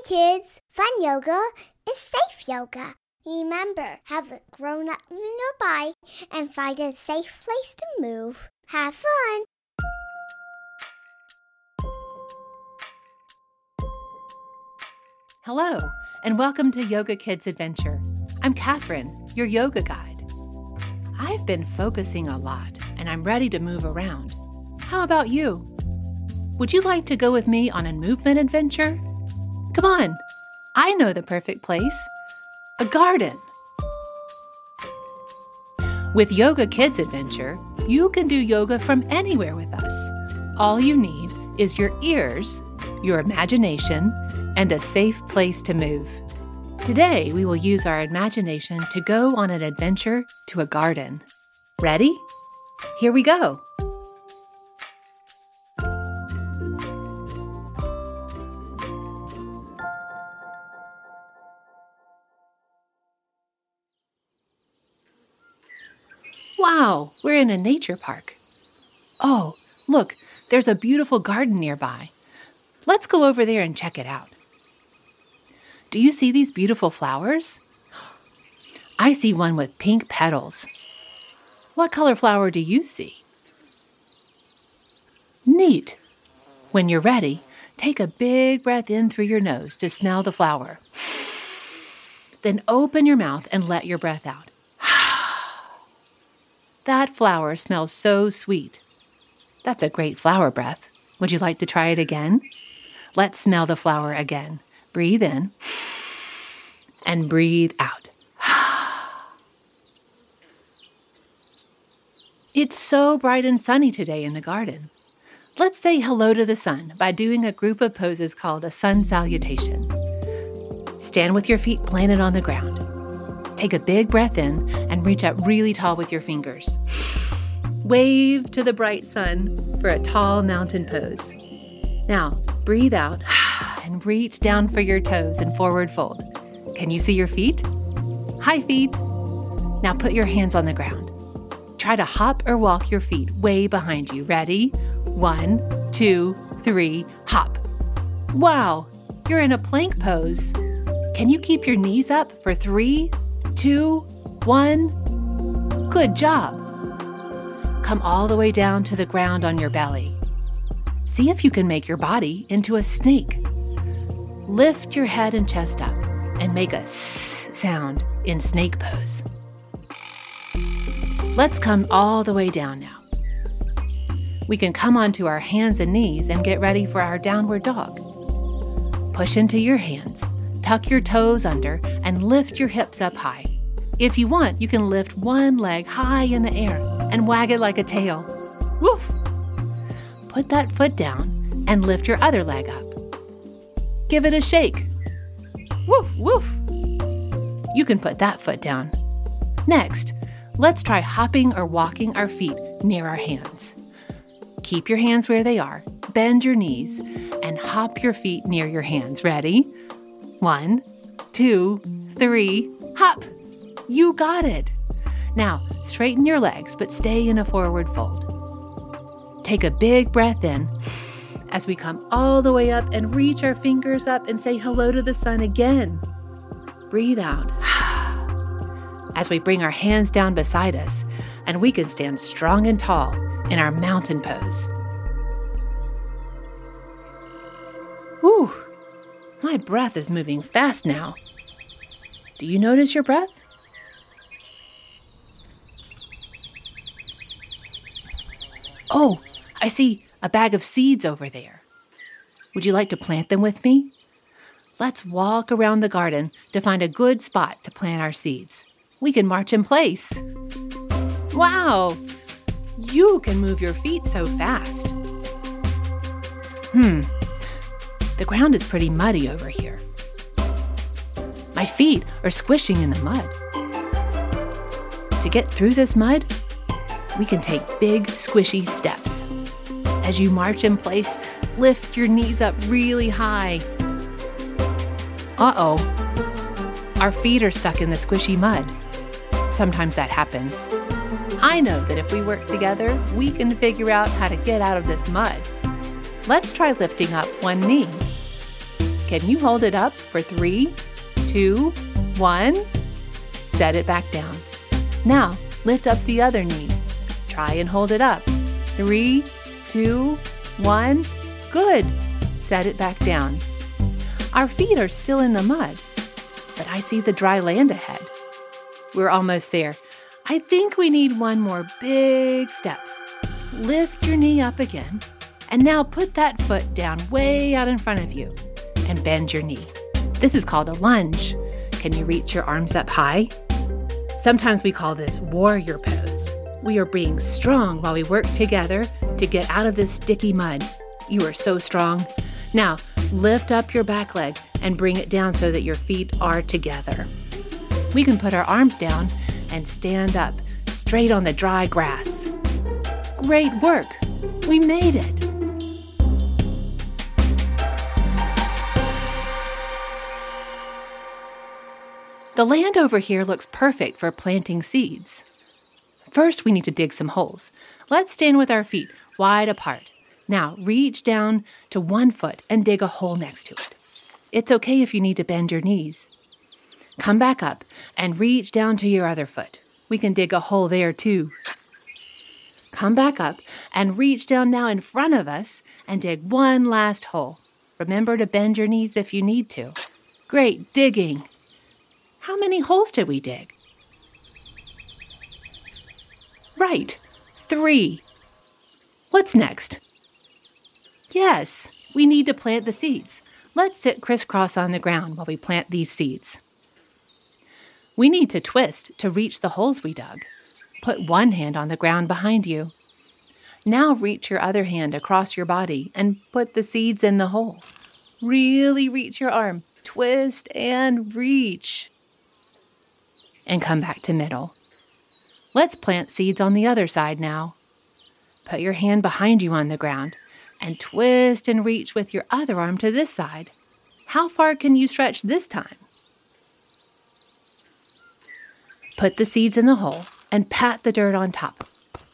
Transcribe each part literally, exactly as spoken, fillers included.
kids! Fun yoga is safe yoga. Remember, have a grown-up nearby and find a safe place to move. Have fun! Hello, and welcome to Yoga Kids Adventure. I'm Catherine, your yoga guide. I've been focusing a lot, and I'm ready to move around. How about you? Would you like to go with me on a movement adventure? Come on, I know the perfect place. A garden. With Yoga Kids Adventure, you can do yoga from anywhere with us. All you need is your ears, your imagination, and a safe place to move. Today, we will use our imagination to go on an adventure to a garden. Ready? Here we go. Wow, we're in a nature park. Oh, look, there's a beautiful garden nearby. Let's go over there and check it out. Do you see these beautiful flowers? I see one with pink petals. What color flower do you see? Neat. When you're ready, take a big breath in through your nose to smell the flower. Then open your mouth and let your breath out. That flower smells so sweet. That's a great flower breath. Would you like to try it again? Let's smell the flower again. Breathe in and breathe out. It's so bright and sunny today in the garden. Let's say hello to the sun by doing a group of poses called a sun salutation. Stand with your feet planted on the ground. Take a big breath in and reach up really tall with your fingers. Wave to the bright sun for a tall mountain pose. Now, breathe out and reach down for your toes and forward fold. Can you see your feet? Hi, feet. Now put your hands on the ground. Try to hop or walk your feet way behind you. Ready? One, two, three, hop. Wow, you're in a plank pose. Can you keep your knees up for three, two, one? Good job. Come all the way down to the ground on your belly. See if you can make your body into a snake. Lift your head and chest up and make a s sound in snake pose. Let's come all the way down now. We can come onto our hands and knees and get ready for our downward dog. Push into your hands, tuck your toes under, and lift your hips up high. If you want, you can lift one leg high in the air and wag it like a tail. Woof! Put that foot down and lift your other leg up. Give it a shake. Woof, woof. You can put that foot down. Next, let's try hopping or walking our feet near our hands. Keep your hands where they are, bend your knees, and hop your feet near your hands. Ready? One, two, three, hop. You got it. Now, straighten your legs, but stay in a forward fold. Take a big breath in as we come all the way up and reach our fingers up and say hello to the sun again. Breathe out as we bring our hands down beside us and we can stand strong and tall in our mountain pose. Whew, my breath is moving fast now. Do you notice your breath? Oh, I see a bag of seeds over there. Would you like to plant them with me? Let's walk around the garden to find a good spot to plant our seeds. We can march in place. Wow, you can move your feet so fast. Hmm, the ground is pretty muddy over here. My feet are squishing in the mud. To get through this mud, we can take big, squishy steps. As you march in place, lift your knees up really high. Uh-oh, our feet are stuck in the squishy mud. Sometimes that happens. I know that if we work together, we can figure out how to get out of this mud. Let's try lifting up one knee. Can you hold it up for three, two, one? Set it back down. Now, lift up the other knee. Try and hold it up. Three, two, one. Good. Set it back down. Our feet are still in the mud, but I see the dry land ahead. We're almost there. I think we need one more big step. Lift your knee up again, and now put that foot down way out in front of you and bend your knee. This is called a lunge. Can you reach your arms up high? Sometimes we call this warrior pose. We are being strong while we work together to get out of this sticky mud. You are so strong. Now, lift up your back leg and bring it down so that your feet are together. We can put our arms down and stand up straight on the dry grass. Great work! We made it! The land over here looks perfect for planting seeds. First, we need to dig some holes. Let's stand with our feet wide apart. Now, reach down to one foot and dig a hole next to it. It's okay if you need to bend your knees. Come back up and reach down to your other foot. We can dig a hole there too. Come back up and reach down now in front of us and dig one last hole. Remember to bend your knees if you need to. Great digging! How many holes did we dig? Right, three. What's next? Yes, we need to plant the seeds. Let's sit crisscross on the ground while we plant these seeds. We need to twist to reach the holes we dug. Put one hand on the ground behind you. Now reach your other hand across your body and put the seeds in the hole. Really reach your arm. Twist and reach. And come back to middle. Let's plant seeds on the other side now. Put your hand behind you on the ground and twist and reach with your other arm to this side. How far can you stretch this time? Put the seeds in the hole and pat the dirt on top.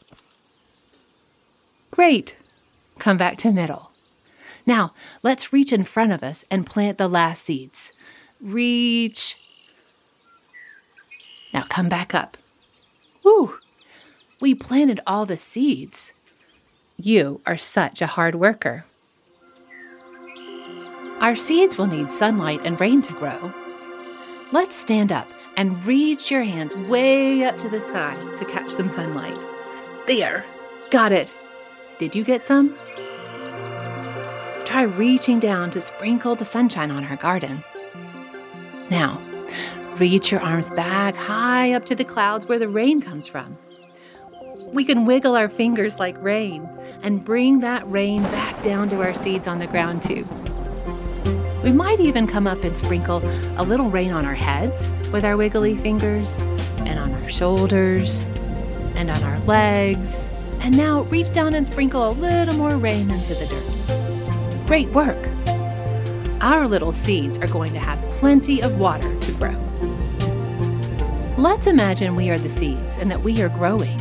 Great! Come back to middle. Now, let's reach in front of us and plant the last seeds. Reach. Now come back up. Woo! We planted all the seeds. You are such a hard worker. Our seeds will need sunlight and rain to grow. Let's stand up and reach your hands way up to the sky to catch some sunlight. There! Got it! Did you get some? Try reaching down to sprinkle the sunshine on our garden. Now, reach your arms back high up to the clouds where the rain comes from. We can wiggle our fingers like rain and bring that rain back down to our seeds on the ground too. We might even come up and sprinkle a little rain on our heads with our wiggly fingers, and on our shoulders, and on our legs. And now reach down and sprinkle a little more rain into the dirt. Great work! Our little seeds are going to have plenty of water to grow. Let's imagine we are the seeds and that we are growing.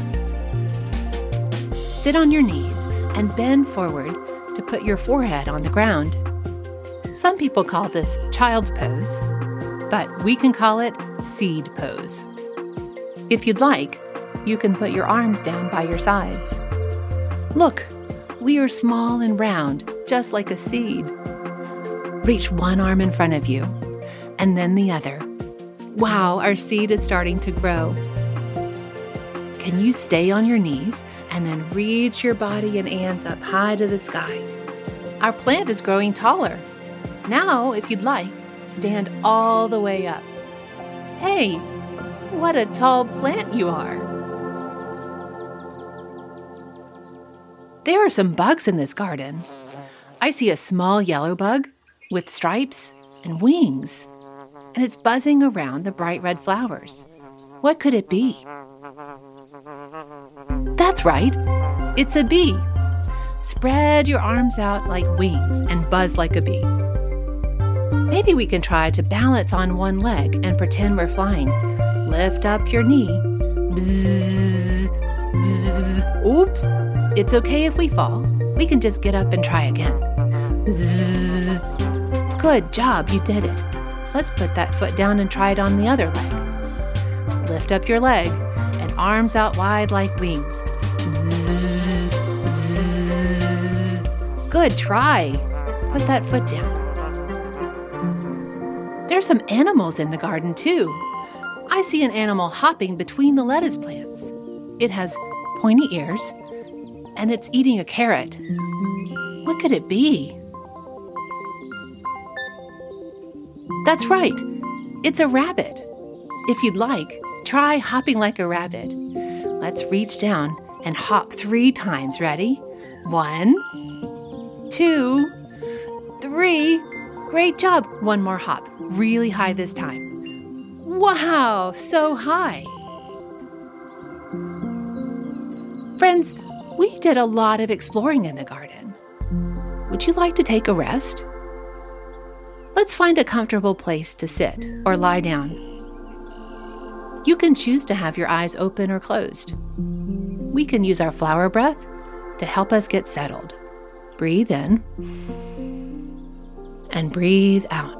Sit on your knees and bend forward to put your forehead on the ground. Some people call this child's pose, but we can call it seed pose. If you'd like, you can put your arms down by your sides. Look, we are small and round, just like a seed. Reach one arm in front of you, and then the other. Wow, our seed is starting to grow. Can you stay on your knees and then reach your body and hands up high to the sky? Our plant is growing taller. Now, if you'd like, stand all the way up. Hey, what a tall plant you are. There are some bugs in this garden. I see a small yellow bug with stripes and wings, and it's buzzing around the bright red flowers. What could it be? That's right, it's a bee. Spread your arms out like wings and buzz like a bee. Maybe we can try to balance on one leg and pretend we're flying. Lift up your knee. Bzz, bzz. Oops, it's okay if we fall. We can just get up and try again. Bzz. Good job, you did it. Let's put that foot down and try it on the other leg. Lift up your leg and arms out wide like wings. Zzz, zzz. Good try. Put that foot down. There's some animals in the garden too. I see an animal hopping between the lettuce plants. It has pointy ears and it's eating a carrot. What could it be? That's right. It's a rabbit. If you'd like, try hopping like a rabbit. Let's reach down and hop three times. Ready? One, two, three. Great job. One more hop. Really high this time. Wow, so high. Friends, we did a lot of exploring in the garden. Would you like to take a rest? Let's find a comfortable place to sit or lie down. You can choose to have your eyes open or closed. We can use our flower breath to help us get settled. Breathe in and breathe out.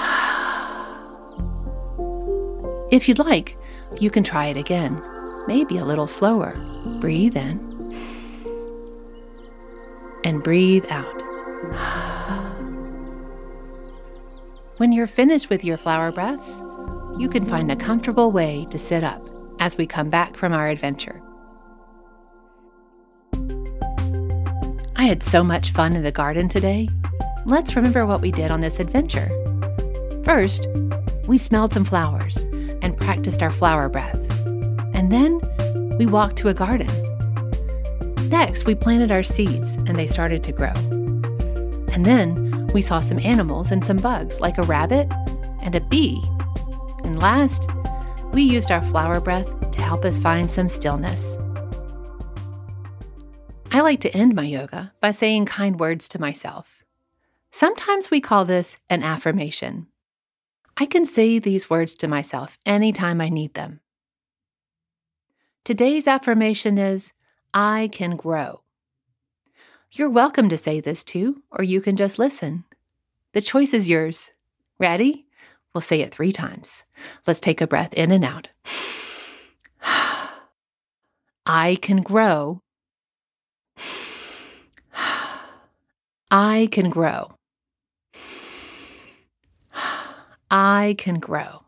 If you'd like, you can try it again, maybe a little slower. Breathe in and breathe out. When you're finished with your flower breaths, you can find a comfortable way to sit up as we come back from our adventure. I had so much fun in the garden today. Let's remember what we did on this adventure. First, we smelled some flowers and practiced our flower breath. And then we walked to a garden. Next, we planted our seeds and they started to grow. And then we saw some animals and some bugs like a rabbit and a bee. And last, we used our flower breath to help us find some stillness. I like to end my yoga by saying kind words to myself. Sometimes we call this an affirmation. I can say these words to myself anytime I need them. Today's affirmation is, I can grow. You're welcome to say this too, or you can just listen. The choice is yours. Ready? We'll say it three times. Let's take a breath in and out. I can grow. I can grow. I can grow.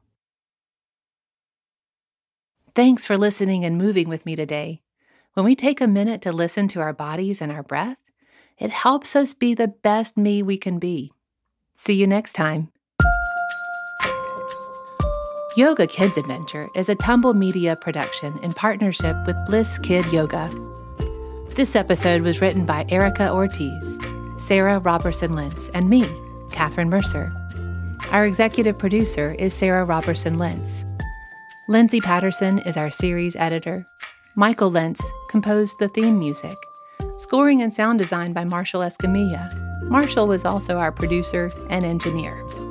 Thanks for listening and moving with me today. When we take a minute to listen to our bodies and our breath, it helps us be the best me we can be. See you next time. Yoga Kids Adventure is a Tumble Media production in partnership with Bliss Kid Yoga. This episode was written by Erica Ortiz, Sarah Robertson Lentz, and me, Catherine Mercer. Our executive producer is Sarah Robertson Lentz. Lindsay Patterson is our series editor. Michael Lentz composed the theme music. Scoring and sound design by Marshall Escamilla. Marshall was also our producer and engineer.